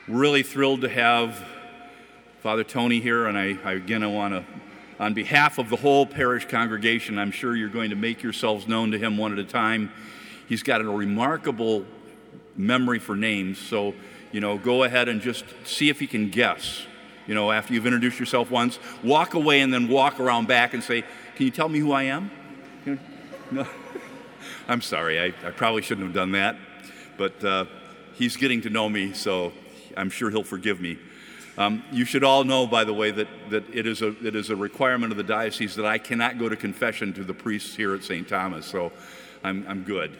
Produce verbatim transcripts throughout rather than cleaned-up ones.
Really thrilled to have Father Tony here, and I, I again I want to, on behalf of the whole parish congregation, I'm sure you're going to make yourselves known to him one at a time. He's got a remarkable memory for names, so you know, go ahead and just see if he can guess. You know, after you've introduced yourself once, walk away and then walk around back and say, "Can you tell me who I am?" You know, no. I'm sorry, I, I probably shouldn't have done that, but uh, he's getting to know me, so I'm sure he'll forgive me. Um, you should all know, by the way, that, that it is a it is a requirement of the diocese that I cannot go to confession to the priests here at Saint Thomas, so I'm I'm good.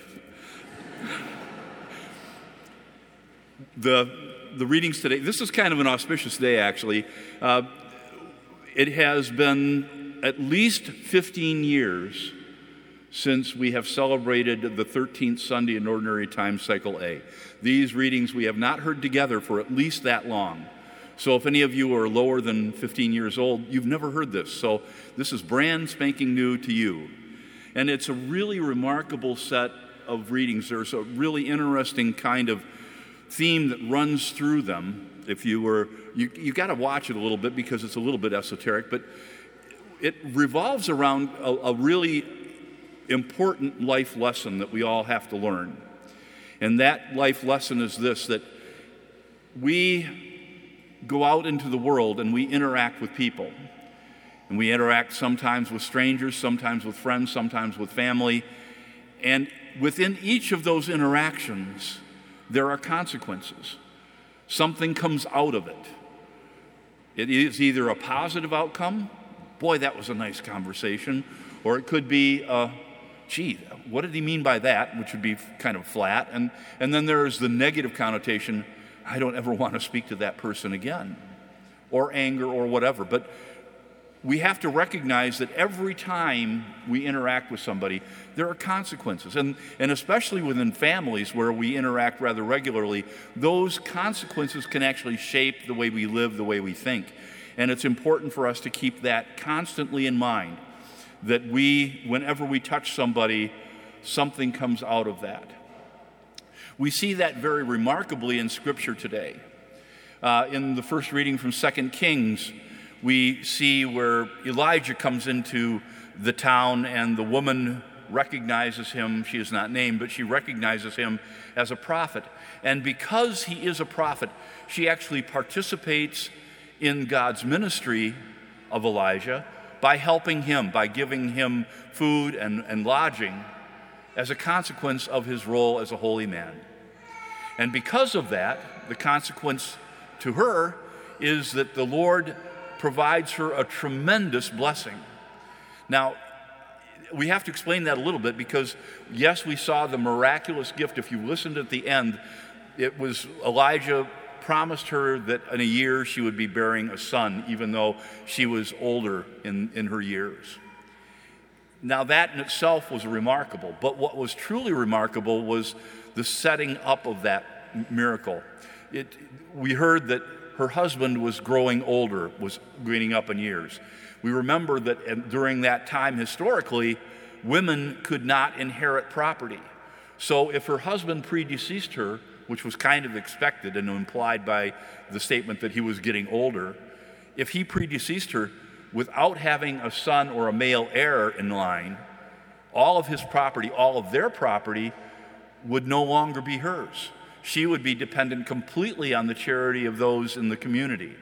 The the readings today, this is kind of an auspicious day, actually. Uh, it has been at least fifteen years since we have celebrated the thirteenth Sunday in Ordinary Time, Cycle A. These readings we have not heard together for at least that long. So if any of you are lower than fifteen years old, you've never heard this. So this is brand spanking new to you. And it's a really remarkable set of readings. There's a really interesting kind of theme that runs through them. If you were, you, you got to watch it a little bit because it's a little bit esoteric, but it revolves around a, a really important life lesson that we all have to learn. And that life lesson is this, that we go out into the world and we interact with people. And we interact sometimes with strangers, sometimes with friends, sometimes with family. And within each of those interactions, there are consequences. Something comes out of it. It is either a positive outcome, boy, that was a nice conversation, or it could be, uh, gee, what did he mean by that, which would be kind of flat. And, and then there's the negative connotation, I don't ever want to speak to that person again, or anger or whatever. But we have to recognize that every time we interact with somebody, there are consequences. And, and especially within families where we interact rather regularly, those consequences can actually shape the way we live, the way we think. And it's important for us to keep that constantly in mind, that we, whenever we touch somebody, something comes out of that. We see that very remarkably in Scripture today. Uh, in the first reading from Second Kings, we see where Elijah comes into the town and the woman recognizes him. She is not named, but she recognizes him as a prophet. And because he is a prophet, she actually participates in God's ministry of Elijah by helping him, by giving him food and, and lodging as a consequence of his role as a holy man. And because of that, the consequence to her is that the Lord provides her a tremendous blessing. Now, we have to explain that a little bit because, yes, we saw the miraculous gift. If you listened at the end, it was Elijah promised her that in a year she would be bearing a son, even though she was older in, in her years. Now, that in itself was remarkable, but what was truly remarkable was the setting up of that miracle. It, we heard that her husband was growing older, was growing up in years. We remember that during that time, historically, women could not inherit property. So if her husband predeceased her, which was kind of expected and implied by the statement that he was getting older, if he predeceased her without having a son or a male heir in line, all of his property, all of their property would no longer be hers. She would be dependent completely on the charity of those in the community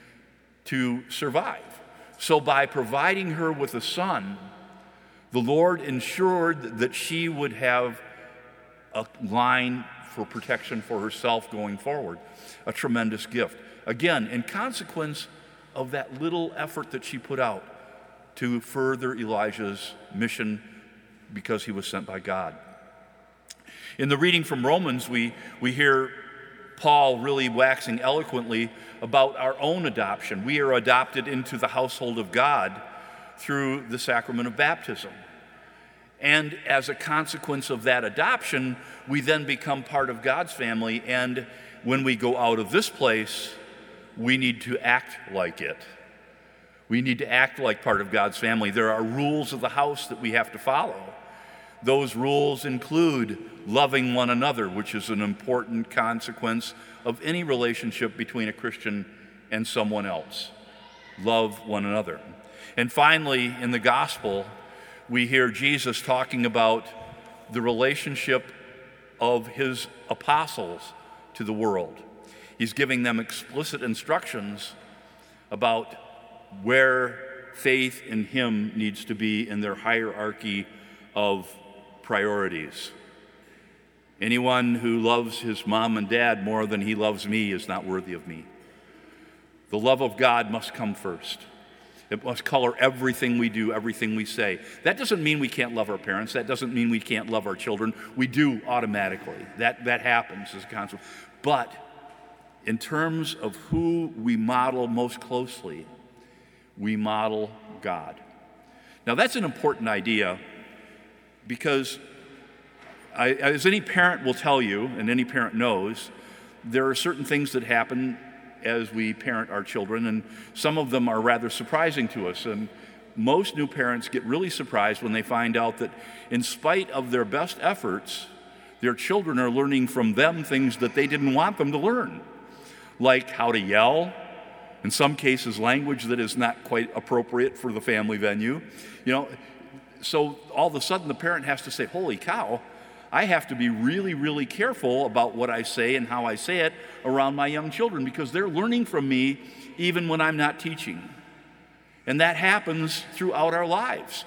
to survive. So by providing her with a son, the Lord ensured that she would have a line for protection for herself going forward. A tremendous gift. Again, in consequence of that little effort that she put out to further Elijah's mission because he was sent by God. In the reading from Romans, we, we hear Paul really waxing eloquently about our own adoption. We are adopted into the household of God through the sacrament of baptism. And as a consequence of that adoption, we then become part of God's family. And when we go out of this place, we need to act like it. We need to act like part of God's family. There are rules of the house that we have to follow. Those rules include loving one another, which is an important consequence of any relationship between a Christian and someone else. Love one another. And finally, in the gospel, we hear Jesus talking about the relationship of his apostles to the world. He's giving them explicit instructions about where faith in him needs to be in their hierarchy of priorities. Anyone who loves his mom and dad more than he loves me is not worthy of me. The love of God must come first. It must color everything we do, everything we say. That doesn't mean we can't love our parents. That doesn't mean we can't love our children. We do automatically. That, that happens as a consequence. But in terms of who we model most closely, we model God. Now, that's an important idea because, I, as any parent will tell you, and any parent knows, there are certain things that happen as we parent our children, and some of them are rather surprising to us. And most new parents get really surprised when they find out that in spite of their best efforts, their children are learning from them things that they didn't want them to learn, like how to yell, in some cases language that is not quite appropriate for the family venue. You know, so all of a sudden the parent has to say, holy cow, I have to be really, really careful about what I say and how I say it around my young children because they're learning from me even when I'm not teaching. And that happens throughout our lives.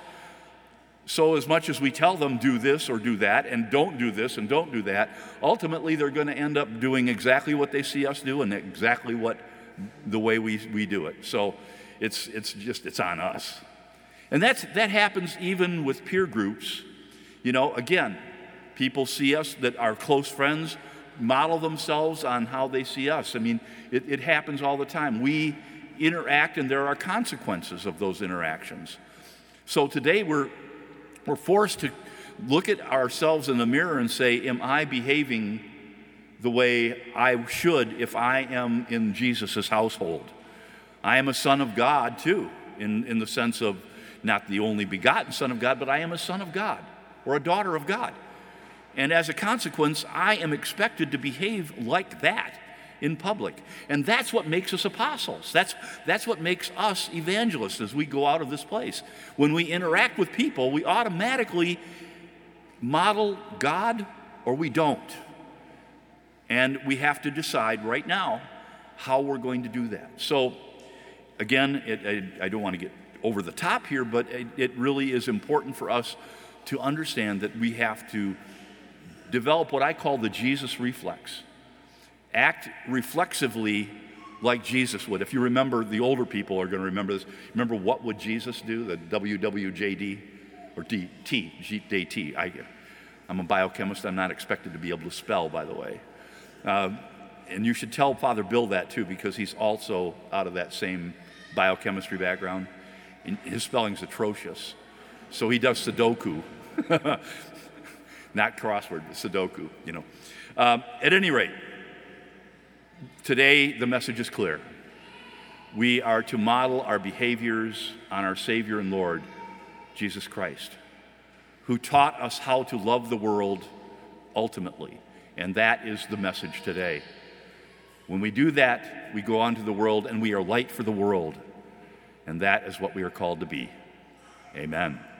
So as much as we tell them do this or do that and don't do this and don't do that, ultimately they're going to end up doing exactly what they see us do and exactly what the way we, we do it. So it's it's just it's on us. And that's that happens even with peer groups. You know, again, people see us that our close friends model themselves on how they see us. I mean, it, it happens all the time. We interact and there are consequences of those interactions. So today we're we're forced to look at ourselves in the mirror and say, am I behaving the way I should if I am in Jesus' household? I am a son of God too, in, in the sense of not the only begotten son of God, but I am a son of God or a daughter of God. And as a consequence, I am expected to behave like that in public. And that's what makes us apostles. That's, that's what makes us evangelists as we go out of this place. When we interact with people, we automatically model God or we don't. And we have to decide right now how we're going to do that. So, again, it, I, I don't want to get over the top here, but it, it really is important for us to understand that we have to develop what I call the Jesus reflex. Act reflexively like Jesus would. If you remember, the older people are going to remember this. Remember What Would Jesus Do? The W W J D or D T, G, D T. I, I'm a biochemist. I'm not expected to be able to spell, by the way. Uh, and you should tell Father Bill that too, because he's also out of that same biochemistry background. And his spelling's atrocious. So he does Sudoku. Not crossword, but Sudoku, you know. Um, at any rate, today the message is clear. We are to model our behaviors on our Savior and Lord, Jesus Christ, who taught us how to love the world ultimately. And that is the message today. When we do that, we go on to the world and we are light for the world. And that is what we are called to be. Amen.